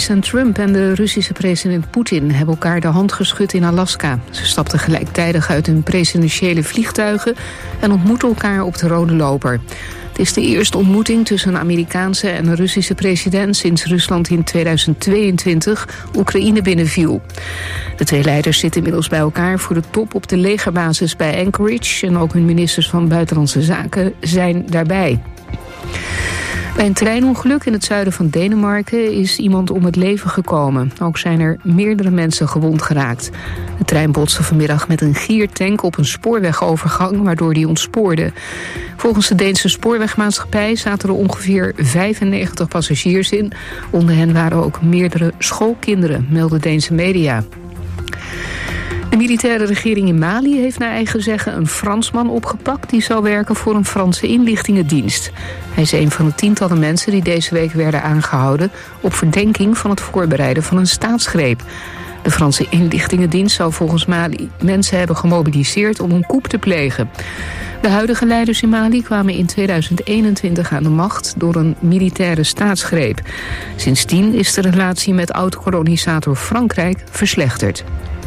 President Trump en de Russische president Poetin hebben elkaar de hand geschud in Alaska. Ze stapten gelijktijdig uit hun presidentiële vliegtuigen en ontmoetten elkaar op de Rode Loper. Het is de eerste ontmoeting tussen een Amerikaanse en een Russische president sinds Rusland in 2022 Oekraïne binnenviel. De twee leiders zitten inmiddels bij elkaar voor de top op de legerbasis bij Anchorage en ook hun ministers van Buitenlandse Zaken zijn daarbij. Bij een treinongeluk in het zuiden van Denemarken is iemand om het leven gekomen. Ook zijn er meerdere mensen gewond geraakt. De trein botste vanmiddag met een giertank op een spoorwegovergang, waardoor die ontspoorde. Volgens de Deense spoorwegmaatschappij zaten er ongeveer 95 passagiers in. Onder hen waren ook meerdere schoolkinderen, melden Deense media. De militaire regering in Mali heeft naar eigen zeggen een Fransman opgepakt die zou werken voor een Franse inlichtingendienst. Hij is een van de tientallen mensen die deze week werden aangehouden op verdenking van het voorbereiden van een staatsgreep. De Franse inlichtingendienst zou volgens Mali mensen hebben gemobiliseerd om een coup te plegen. De huidige leiders in Mali kwamen in 2021 aan de macht door een militaire staatsgreep. Sindsdien is de relatie met oud-kolonisator Frankrijk verslechterd.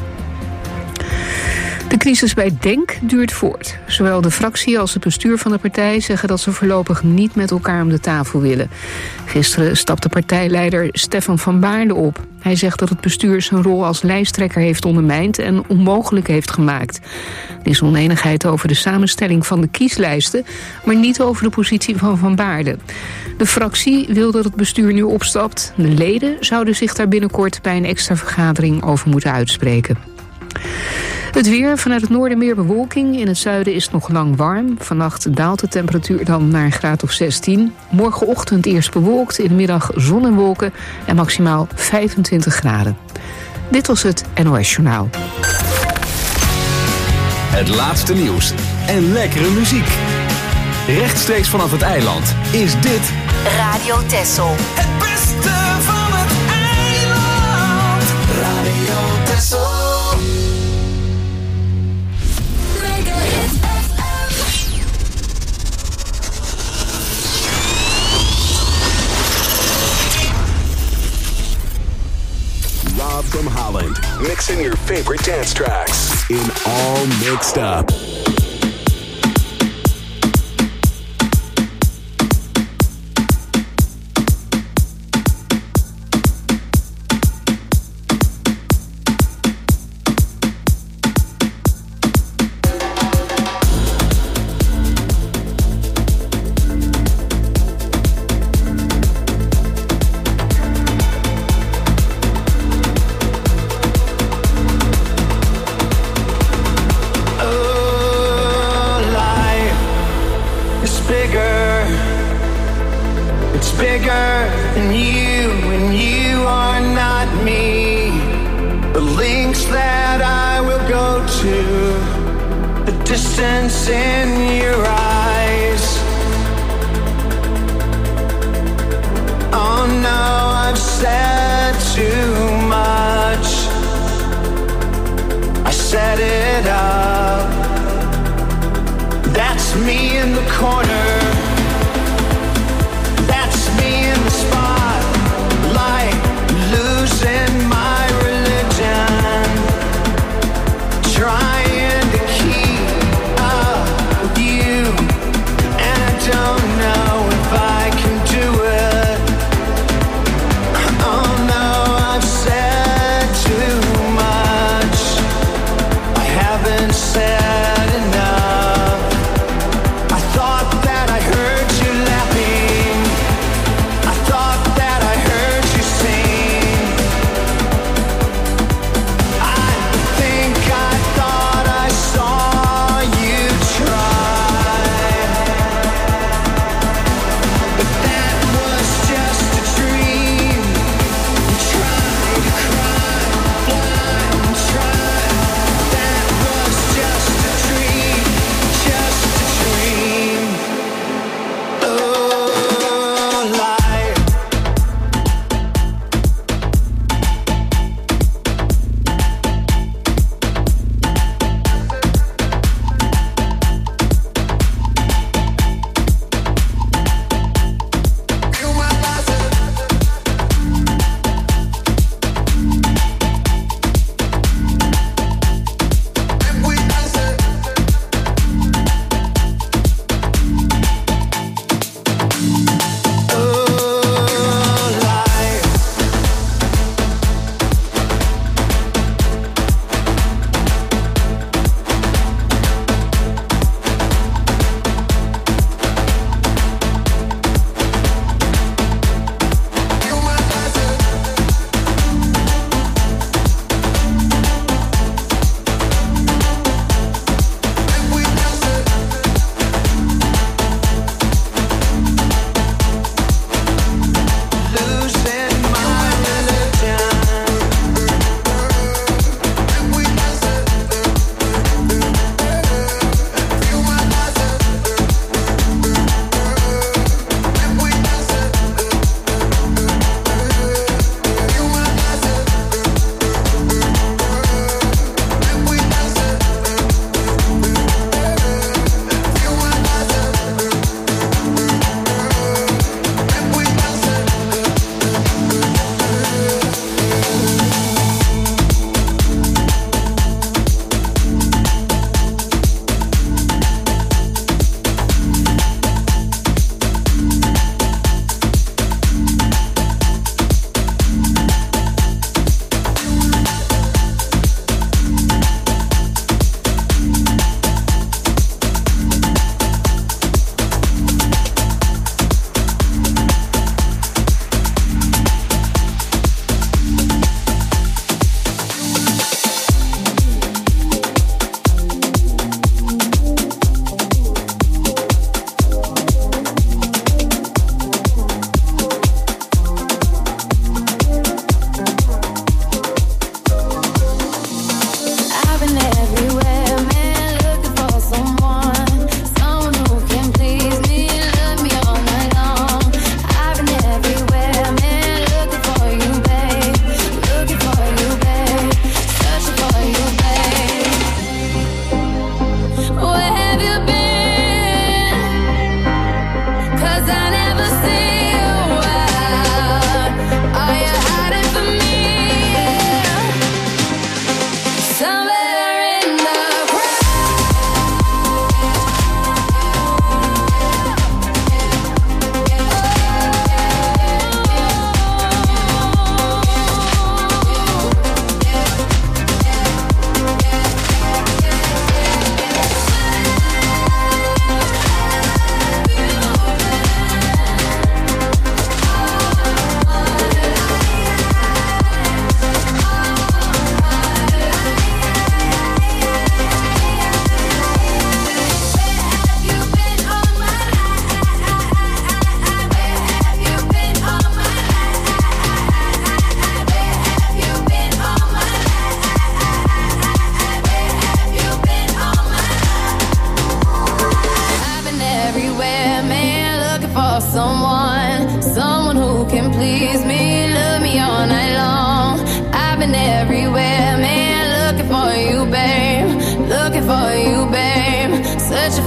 De crisis bij DENK duurt voort. Zowel de fractie als het bestuur van de partij zeggen dat ze voorlopig niet met elkaar om de tafel willen. Gisteren stapte partijleider Stefan van Baarle op. Hij zegt dat het bestuur zijn rol als lijsttrekker heeft ondermijnd en onmogelijk heeft gemaakt. Er is onenigheid over de samenstelling van de kieslijsten, maar niet over de positie van Van Baarle. De fractie wil dat het bestuur nu opstapt. De leden zouden zich daar binnenkort bij een extra vergadering over moeten uitspreken. Het weer, vanuit het noorden meer bewolking. In het zuiden is het nog lang warm. Vannacht daalt de temperatuur dan naar een graad of 16. Morgenochtend eerst bewolkt, in de middag zon en wolken en maximaal 25 graden. Dit was het NOS Journaal. Het laatste nieuws en lekkere muziek. Rechtstreeks vanaf het eiland is dit Radio Texel. Het beste van het eiland. Radio Texel. Rob from Holland, mixing your favorite dance tracks in All Mixed Up. Said enough. I thought that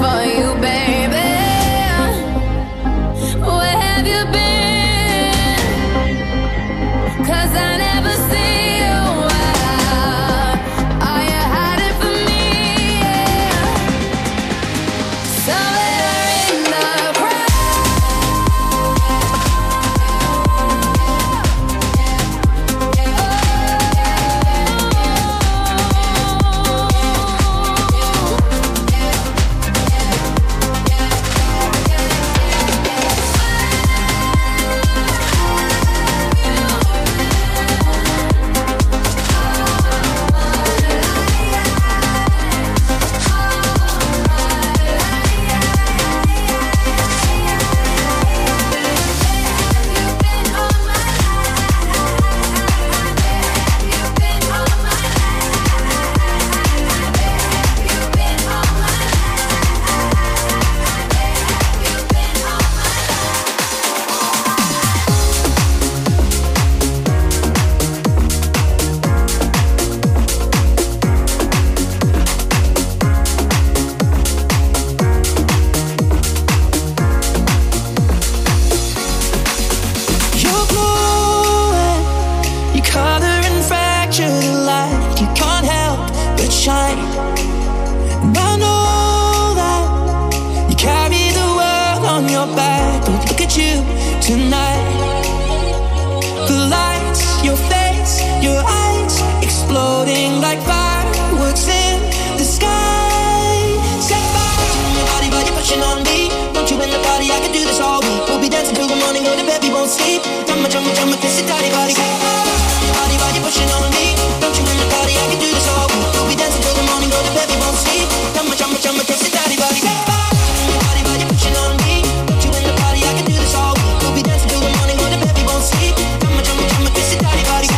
for you, baby. Where have you been? 'Cause I never see you out. Are you hiding from me? Somewhere in the Body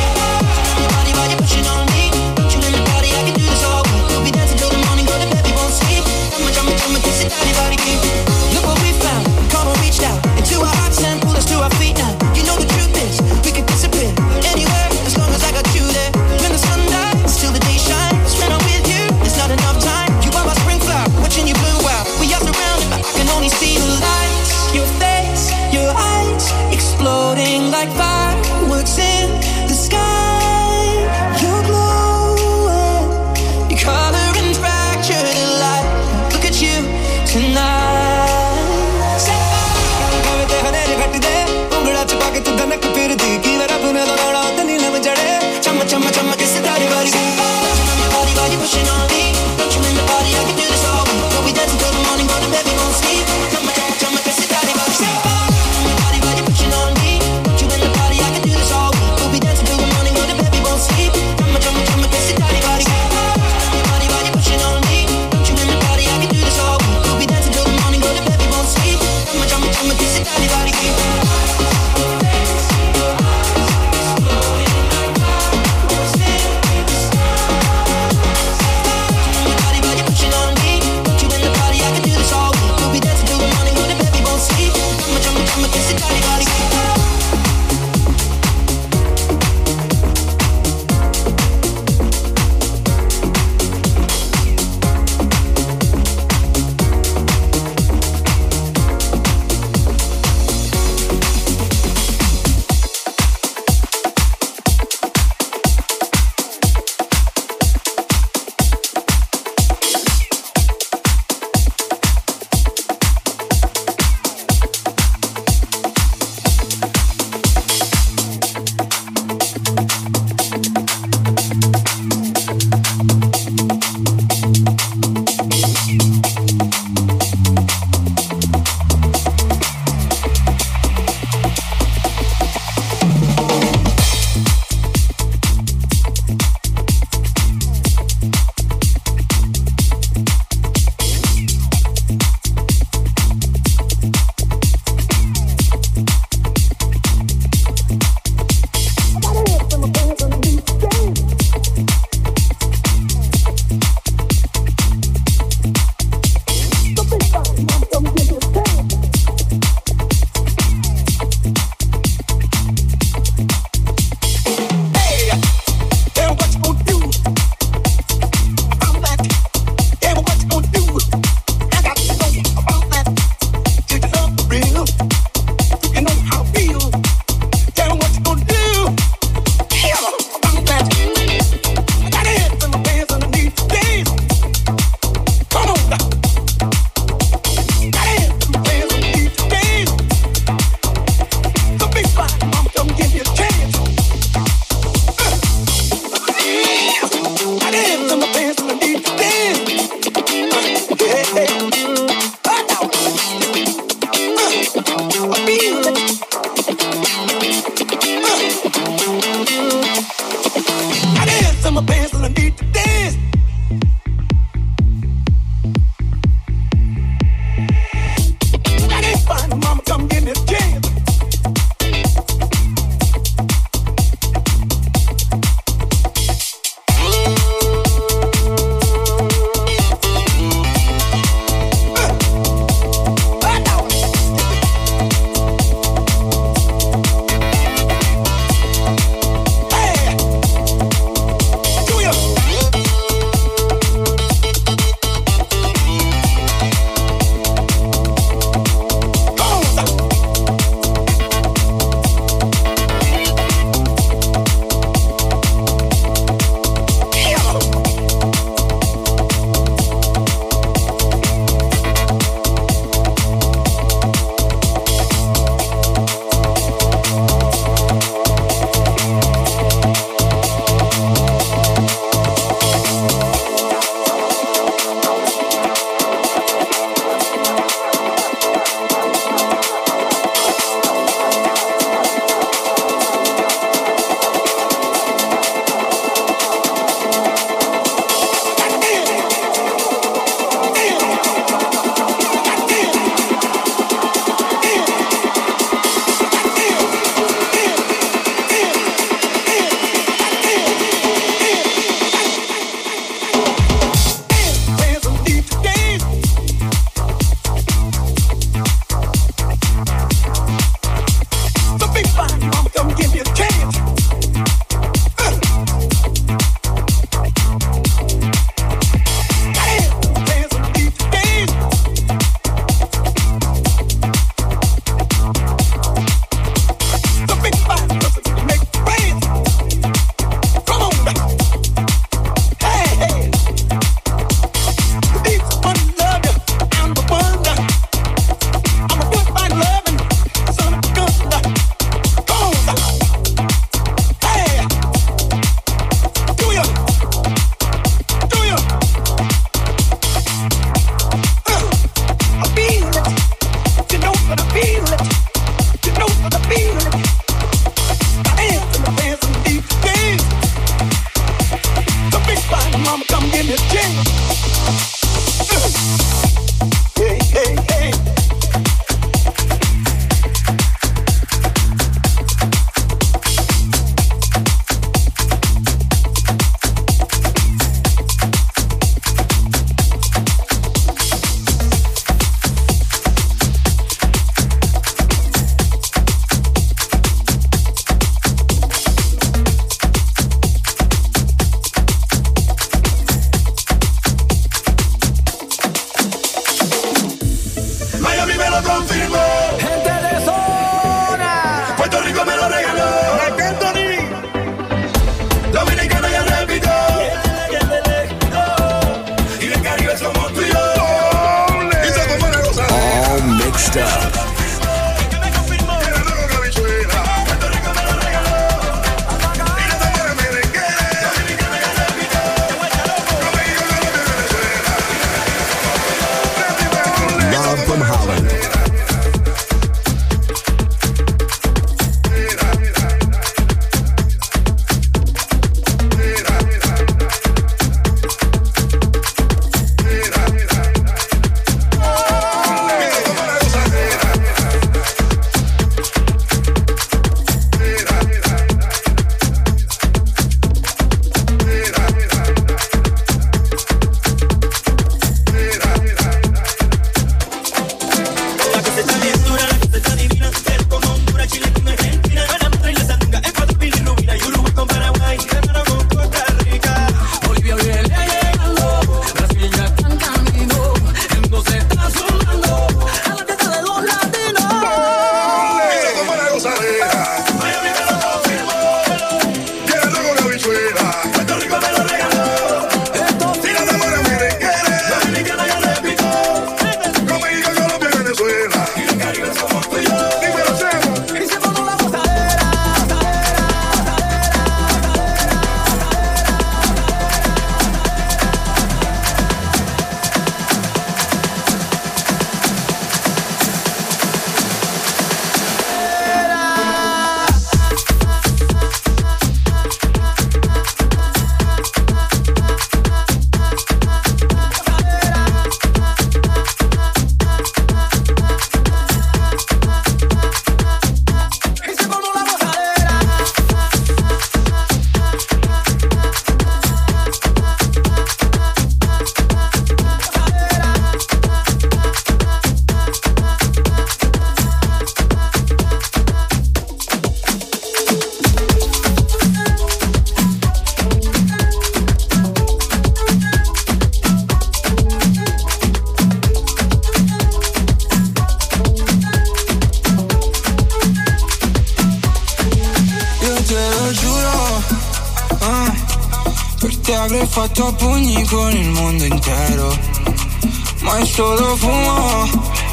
te avrei fatto a pugni con il mondo intero, ma è solo fumo,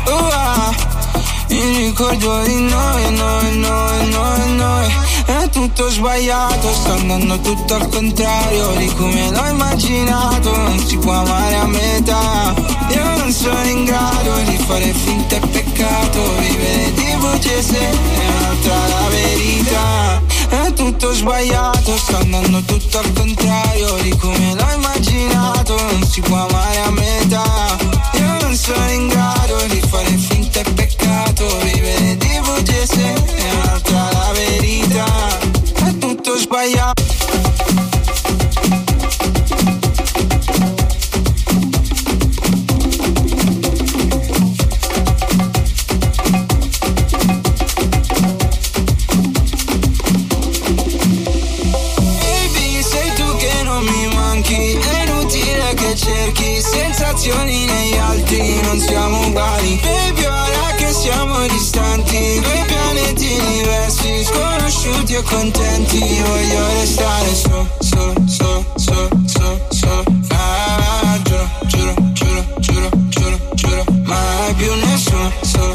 il ricordo di noi. È tutto sbagliato, sta andando tutto al contrario di come l'ho immaginato. Non si può amare a metà. Io non sono in grado di fare finta e peccato, vivere di bugie se è un'altra la verità. È tutto sbagliato, sta andando tutto al contrario di come l'ho immaginato. Non si può amare a metà. Io non sono in grado di fare finta e peccato, vivere di bugie se è un'altra la verità. È tutto sbagliato. Sensazioni negli altri, non siamo uguali. Baby, ora che siamo distanti, due pianeti diversi, sconosciuti e contenti. Voglio restare giuro, mai più nessuno.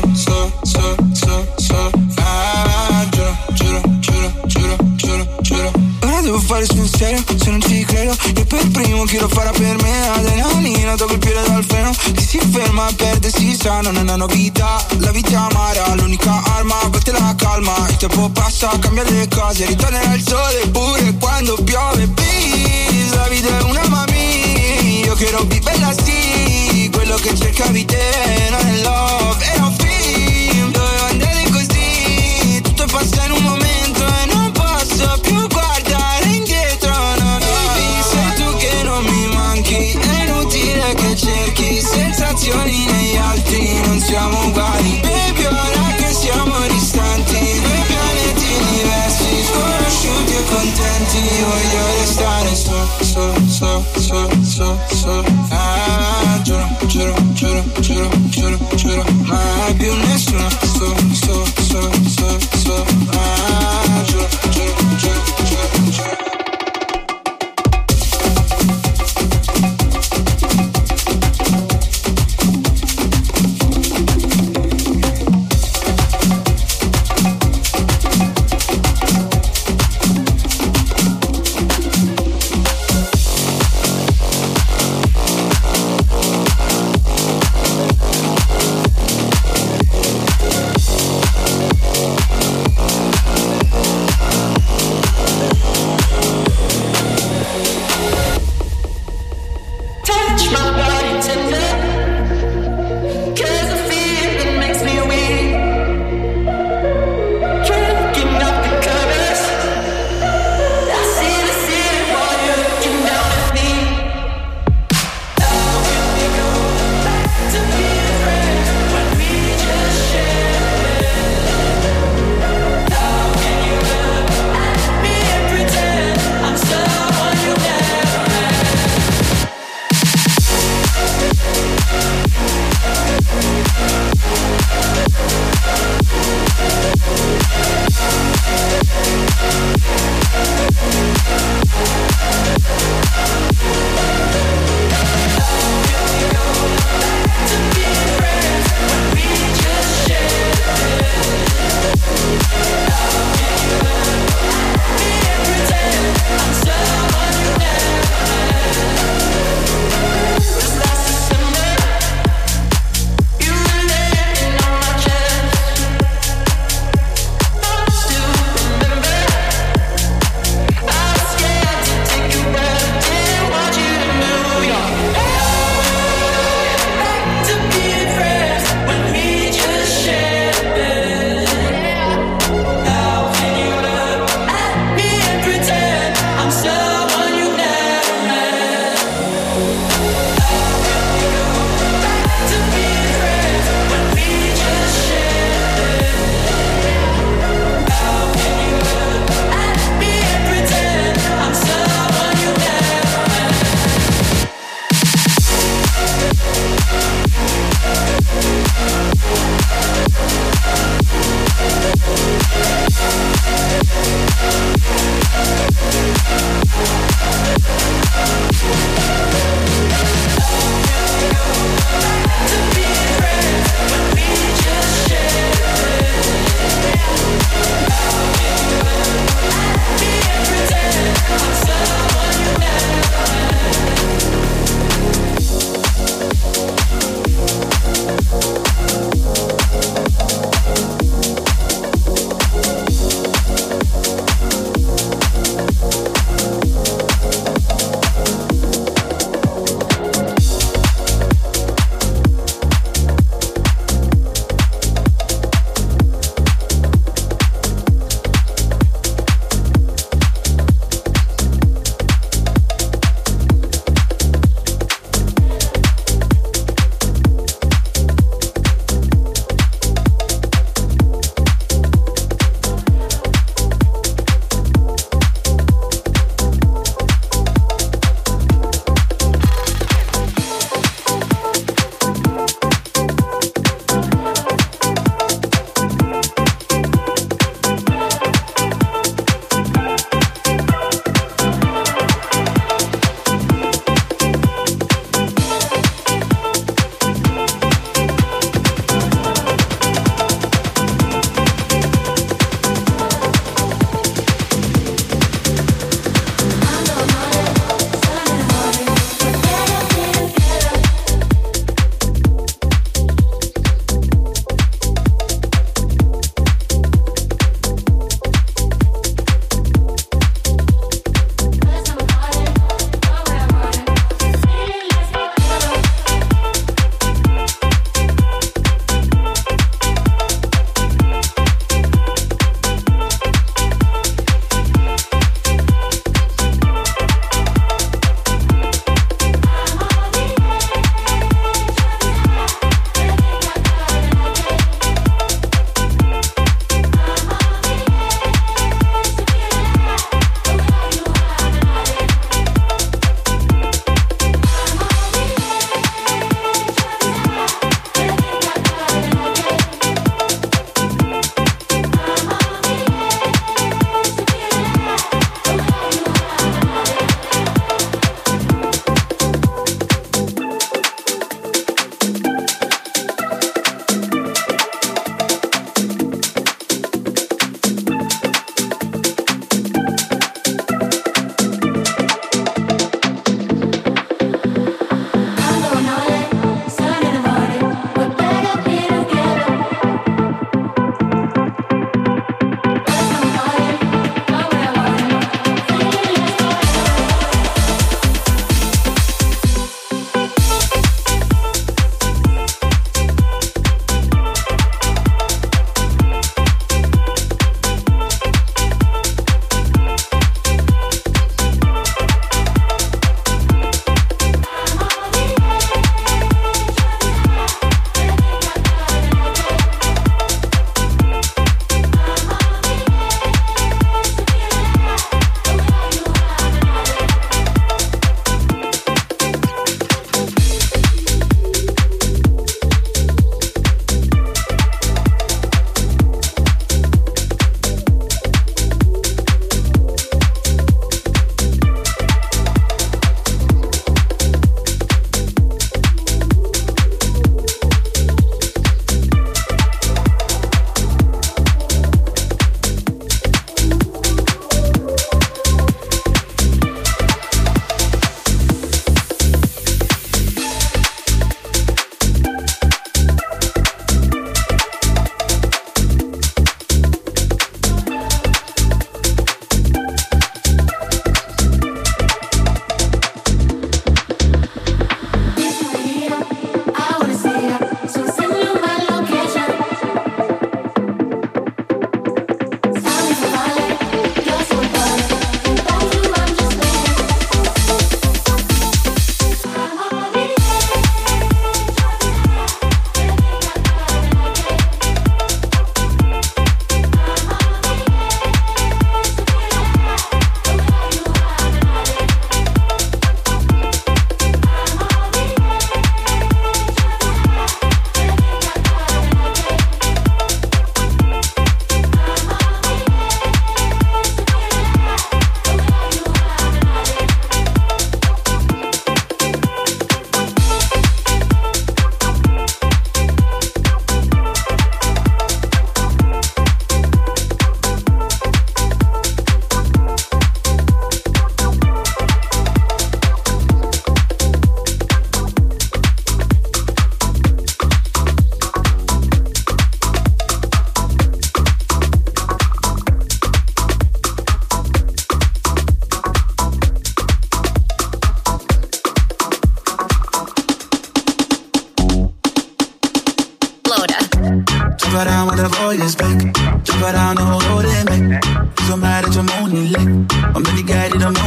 Giuro. Ora devo fare sul serio, se non ci credo. Io per primo chi lo farà per me. Adrenalina, dopo il piede dal freno. Chi si ferma perde, si sa, non è una novità. La vita amara, l'unica arma, a volte la calma. Il tempo passa, cambia le cose, ritornerà il sole pure quando piove. Please, la vita è una mami. Io che robbi bella sì, quello che cercavi te non è love, è un film. Dovevo andare così, tutto passa in un momento e non posso più guardare indietro, no. Baby, sei tu che non mi manchi, è inutile che cerchi sensazioni negli altri, non siamo uguali. Baby, ora che siamo distanti, due pianeti diversi, sconosciuti e contenti. Voglio restare giuro, mai più nessuno. Giuro.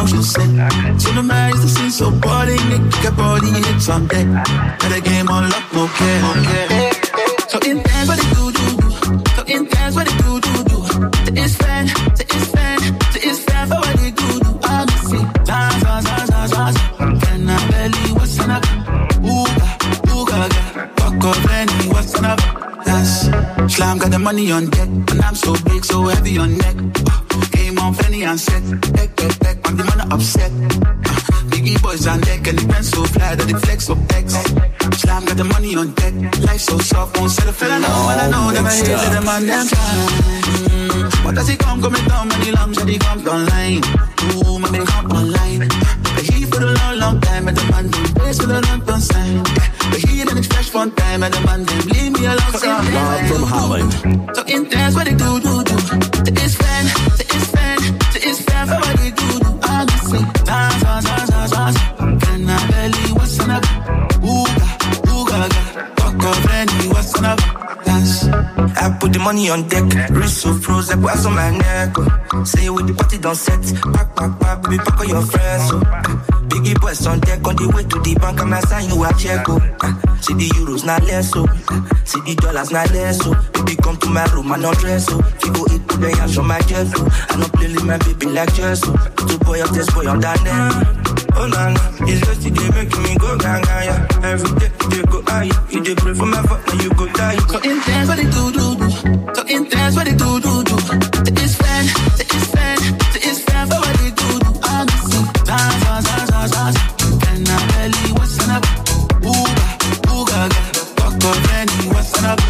what you say. Zonder mij is de scene zo boring. Ik heb al die hits on deck. Met de game on lock, okay. Zo intens wat ik doe. Zo intens wat ik doe. Ze is fan van wat ik doe. I'm missing. Za. Can I belly, what's up? Ooga. Fuck up, Benny, what's up? Yes. Slam got the money on deck. And I'm so big, so heavy on neck. Game on Fanny and set. Back, I'm the man upset. Biggie boys on deck. And the pen so fly that it flex op X. Slam got the money on deck. Life so soft, won't settle for now. And I know that my head to the man them time. But as he come met down, money long, so he comes online. Ooh, my man come online. But he for the long time, and the man them place for the long sign. But he didn't fresh fun time, and the man them leave me alone. Live from Holland. So intense what they do. Ze is fan for what they do. I'm missing. Za. Can I belly, what's up? Ooga. Fuck up, Benny, what's up? Yes. I put the money on deck. Wrist so froze, I pass on my neck. Say with the party done set. Pack, baby, pack all your friends. Biggie boys on deck, on the way to the bank, I'm assign you a check. See the euros not less, so. See the dollars not less, so. Baby come to my room, I not dress, so. If you go eat today, I show my chest, so. I not play my baby like chess, so. Two boy up this boy on that net. Oh nah, it's just the day making me go gaga, yeah. Every day, they go high. You dey pray for my fuck, now you go die. So intense what they do. So intense what they do. Ze is fan for what they do. I'm missing. Za. Can I belly, what's up? Ooga. Fuck up, Benny, what's up?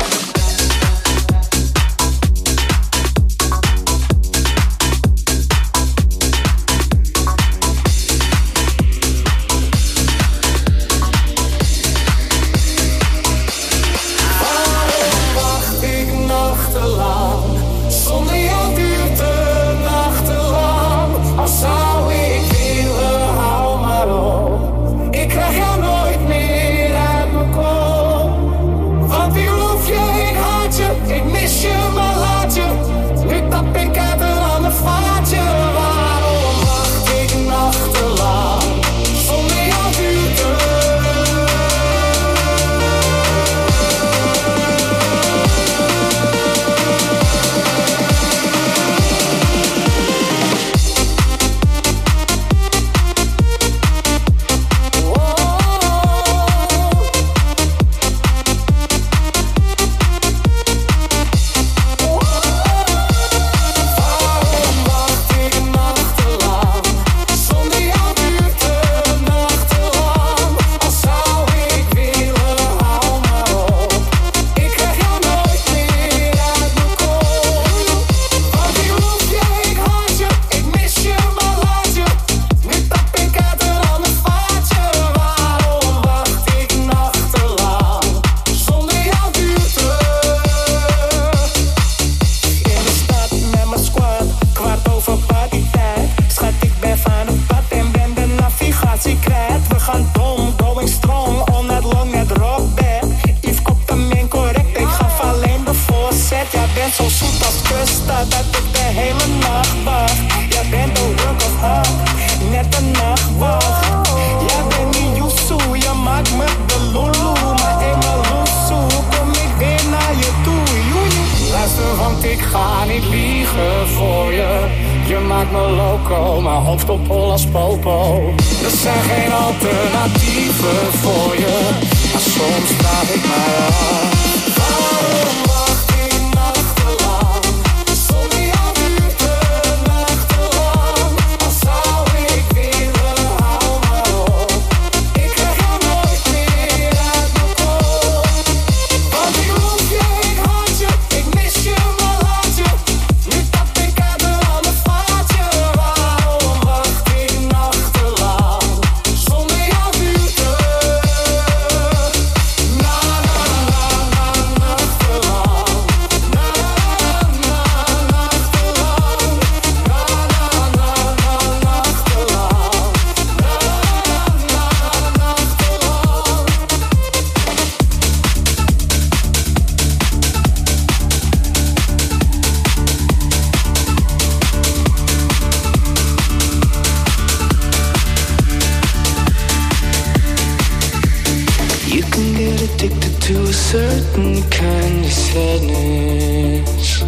to a certain kind of sadness,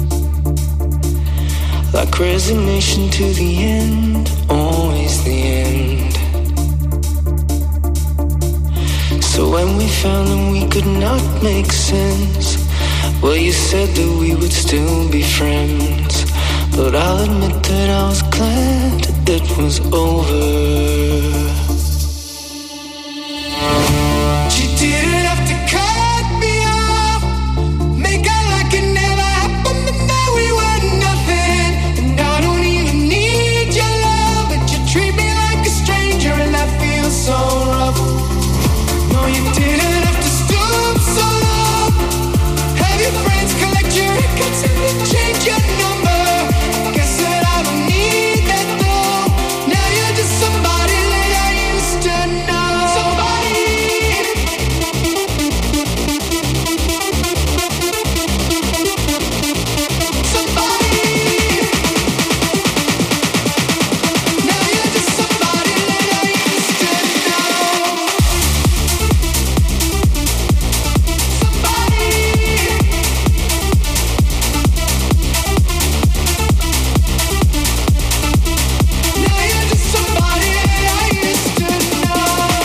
like resignation to the end, always the end. So when we found that we could not make sense, well, you said that we would still be friends. But I'll admit that I was glad it was over. She didn't have to cut me off, make out like it never happened, but now we were nothing. And I don't even need your love, but you treat me like a stranger, and that feels so rough. No, you didn't have to stoop so low, have your friends collect your records and then change your number. Guess that I don't need that though. Now you're just somebody that I used to know. Somebody. Now you're just somebody that I used to know. Now you're just somebody that I used to know.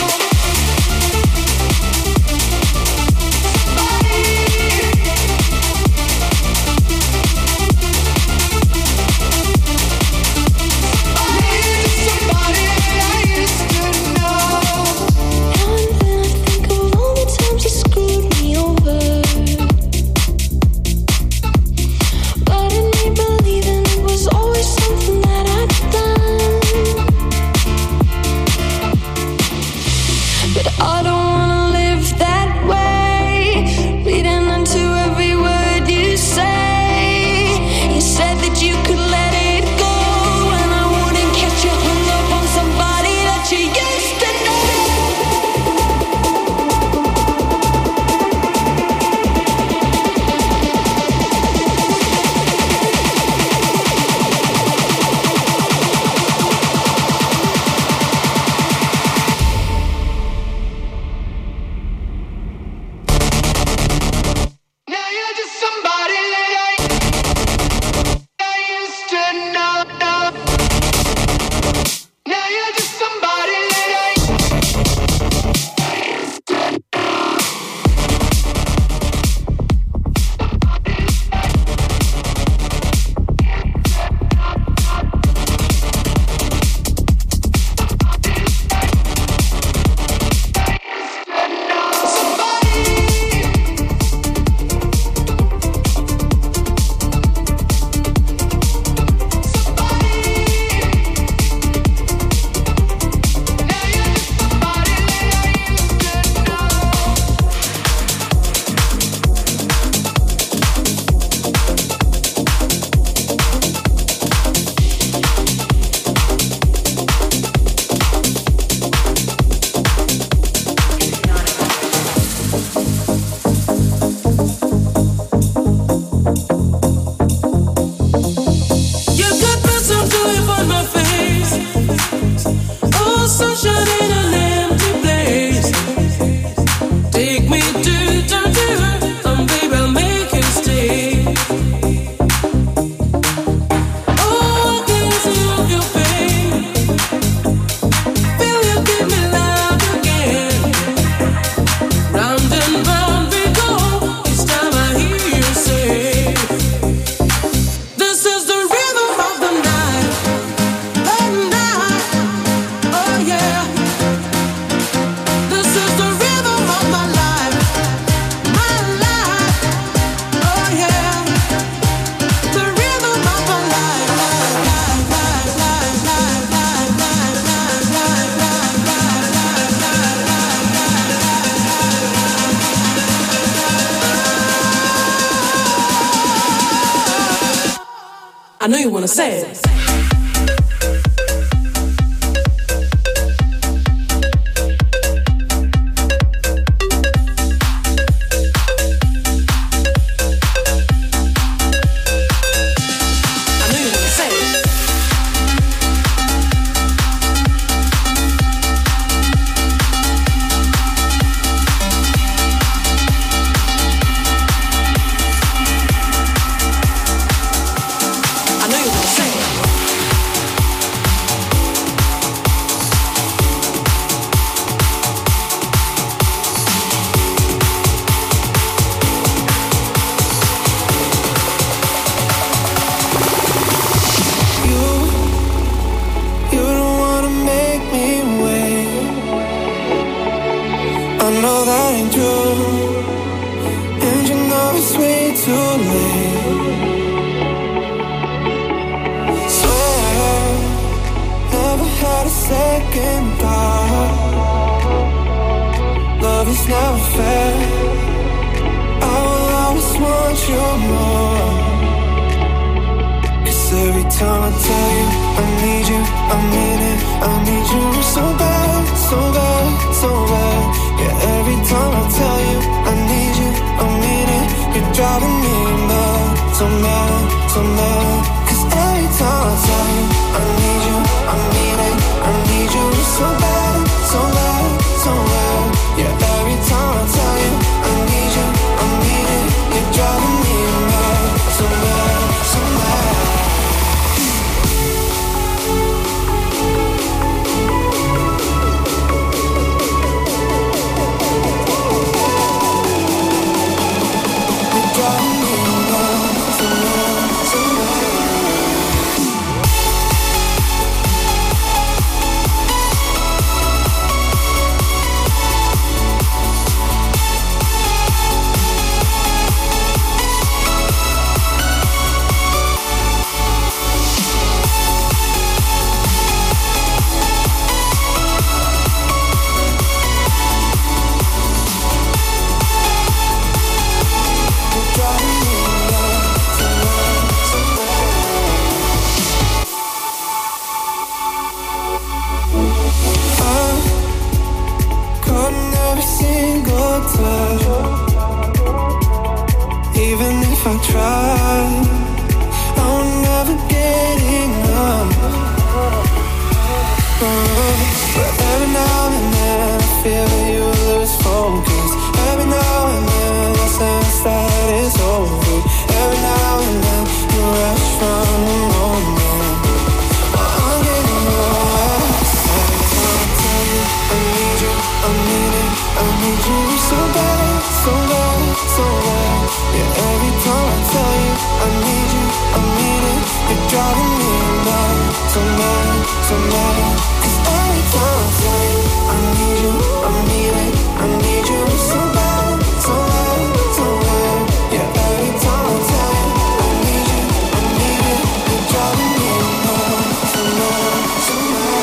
Somebody that I used to know. Now and then I think of all the times you screwed me over, but in me believing it was always something that I'd done. But I don't wanna live that way, reading into every word you say. You said that you could let it go, and I wouldn't catch you hung up on somebody that you used to know. Now you're just somebody that I used to know. Now you're just somebody that I You got the sun going on my face. Oh, sunshine in an empty place. Take me to Tangier, and baby, I'll make you stay. Oh, I can see your pain. Feel you give me love again. Round and round we go. Each time I hear you say, this is the rhythm of the night, oh yeah. This is the rhythm of my life, oh yeah. The rhythm of my life, I know you wanna say it. I know you wanna say it. got a second thought. Love is never fair. I will always want you more. 'Cause every time I tell you I need you, I mean it. I need you so bad, so bad, so bad. Yeah, every time I tell you I need you, I mean it. You're driving me mad, so mad, so mad. 'Cause every time I tell you I need you, I mean it. I need you so bad, so bad, so bad. Yeah, every time I tell you I need you, I mean it. You're driving me mad, so mad, so mad. Even if I try, I'm never getting up. But every now and then I feel you lose focus. Every now and then I sense that it's over. Every now and then you rush from the moment. I'm getting lost. Every time I tell you I need you, I mean it. I need you so bad, so bad, so bad. Yeah, every time I tell you I need you, I mean it. You're driving me mad, so mad, so mad. 'Cause every time I tell you I need you, I mean it. I need you so bad, so bad, so bad. Yeah, every time I tell you I need you, I mean it. You're driving me mad, so mad, so mad.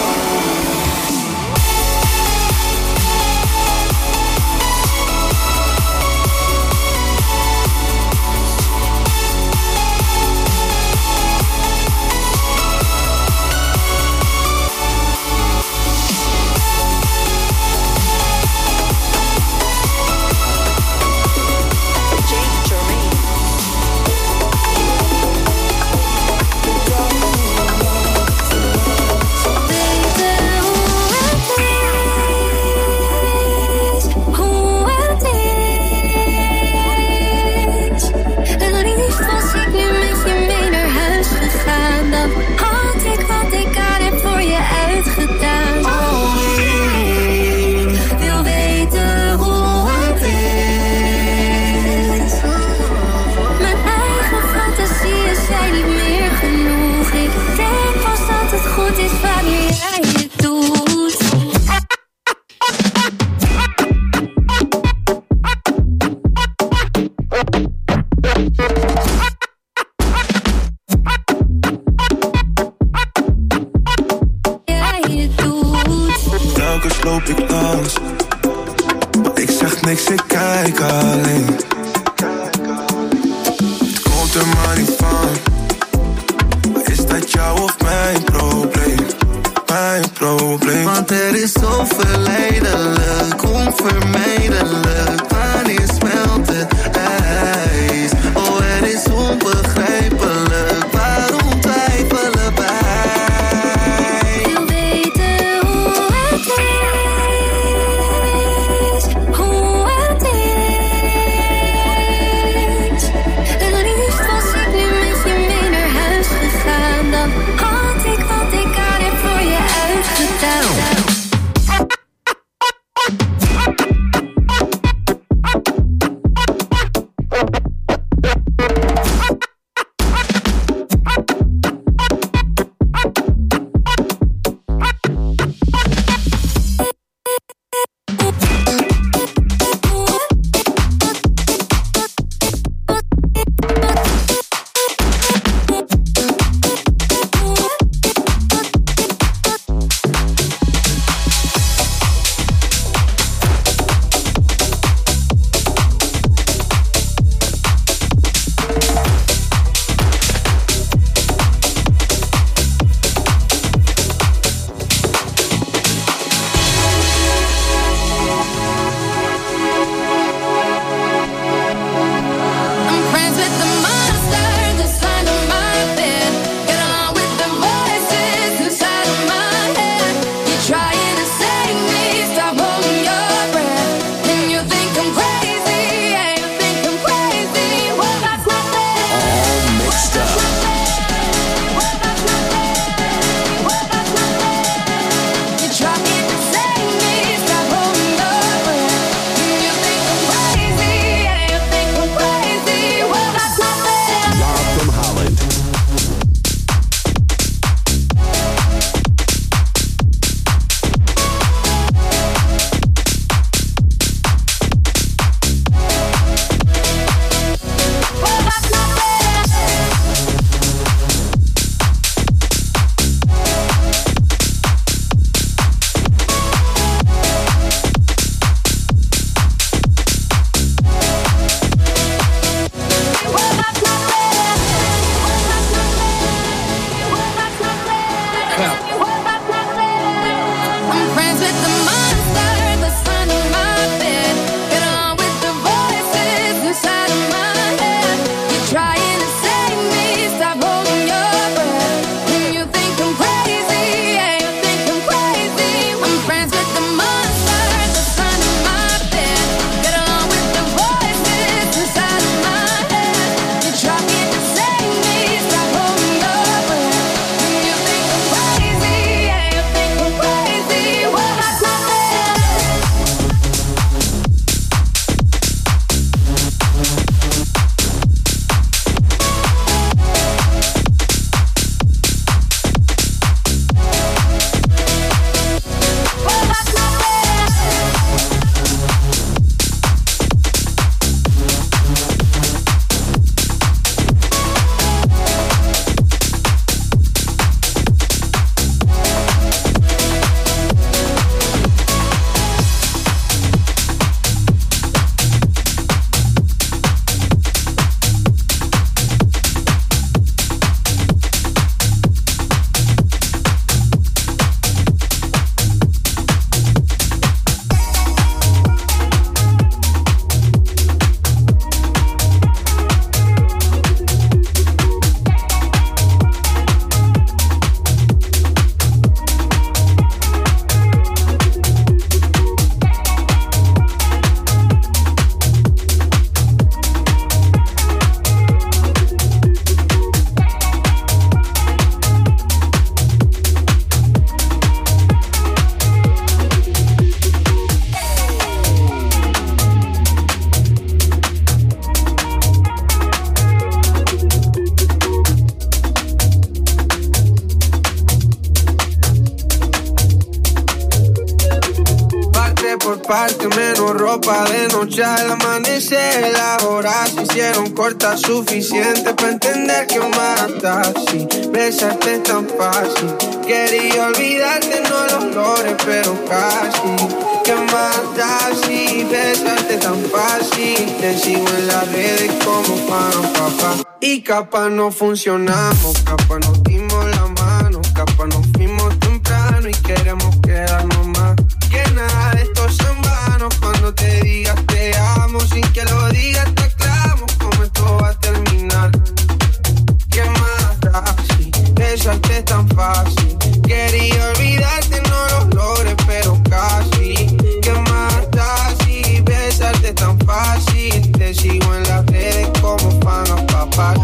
parte por parte, menos ropa de noche al amanecer. Las horas se hicieron cortas, suficiente para entender que mata. Si besarte es tan fácil, quería olvidarte, no lo logré, pero casi. ¿Qué mata si besarte tan fácil? Te sigo en las redes como fan, papá. Y capaz no funcionamos, capaz nos dimos la mano, capaz nos fuimos temprano y queremos quedarnos más. Que nada de esto es en vano, cuando te digas te amo, sin que lo digas te aclamo, como esto va a terminar. ¿Qué más da si besarte es tan fácil? Quería olvidarte, no lo logré, pero casi. ¿Qué más da si besarte es tan fácil? Te sigo en las redes como fan a papá.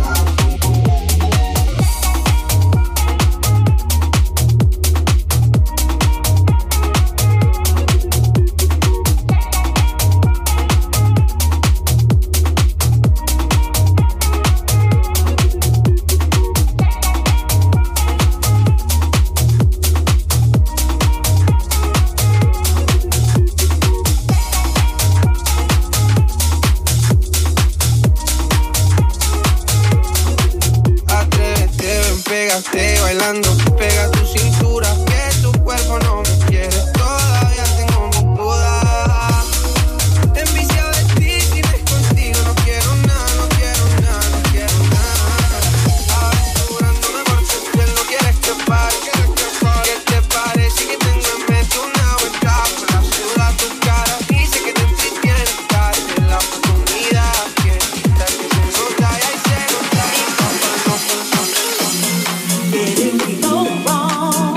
Bailando, pega tu cintura, que tu cuerpo no me quiere. Todavía tengo mis dudas. Enviciado de ti, si no es contigo, no quiero nada, no quiero nada, no quiero nada. Aventurándome por tu piel, no quieres que pare. ¿Qué te parece que tengo en mente una vuelta por la ciudad? Tu cara dice que te entretiene, darte la oportunidad. Que quita que se nota y ahí se nota. Y papá no funciona. If we go wrong,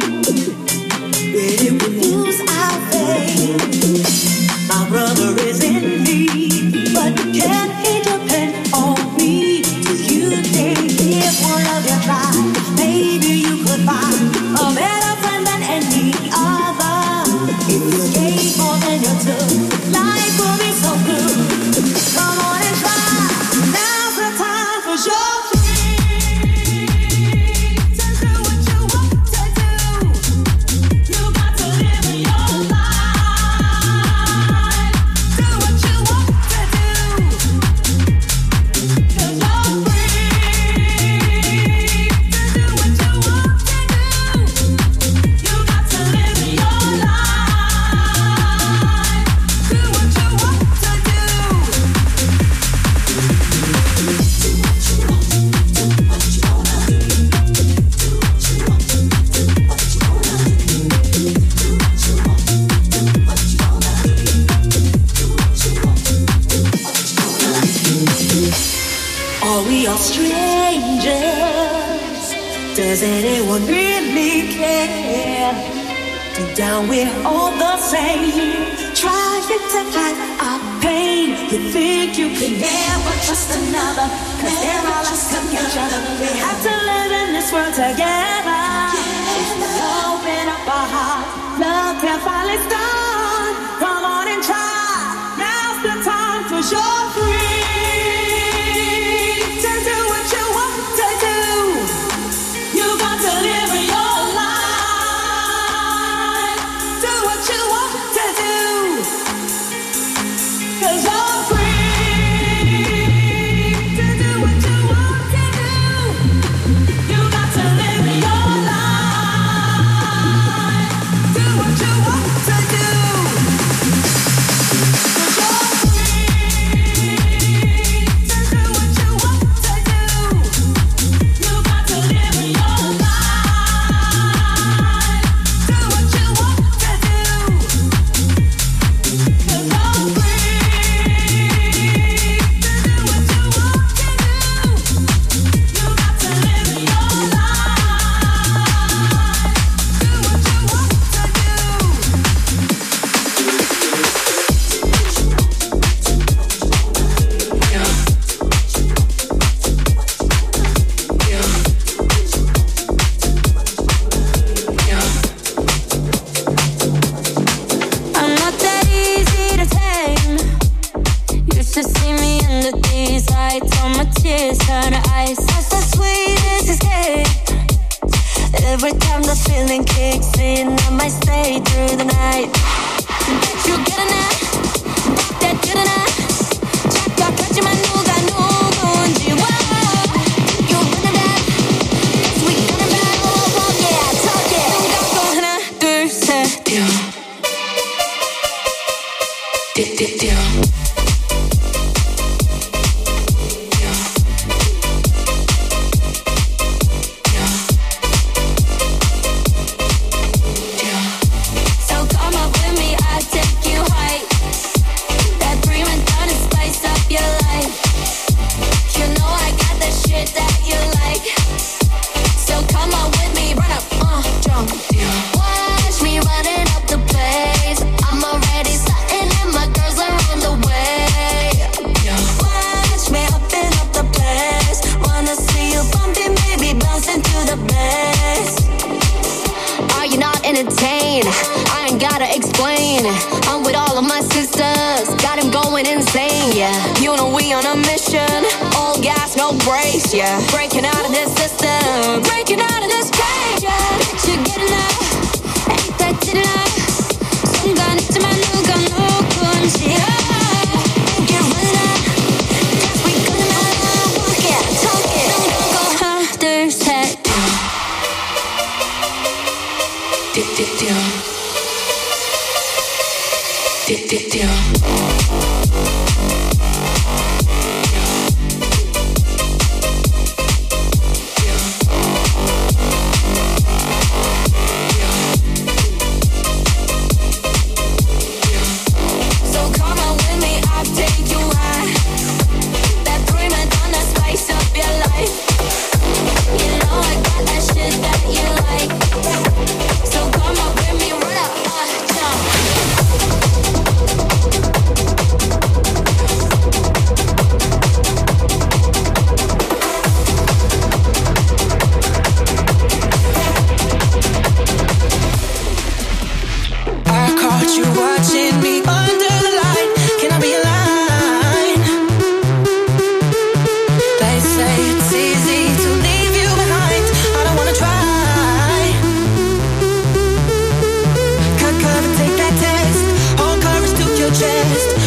if we lose our faith, my brother is in need, but can he depend on me? Do you think if one of you tried, maybe you could find a better friend than any other? If you gave more than you took, life will be so good. Come on and try. Now's the time for sure. Strangers, does anyone really care? Deep down we're all the same, trying to hide our pain. You think you can never trust another, cause they're all us to each other. We have to live in this world together. If we open up our hearts, love can finally start. Come on and try, now's the time for you're free. Every time the feeling kicks in, I might stay through the night. Chest.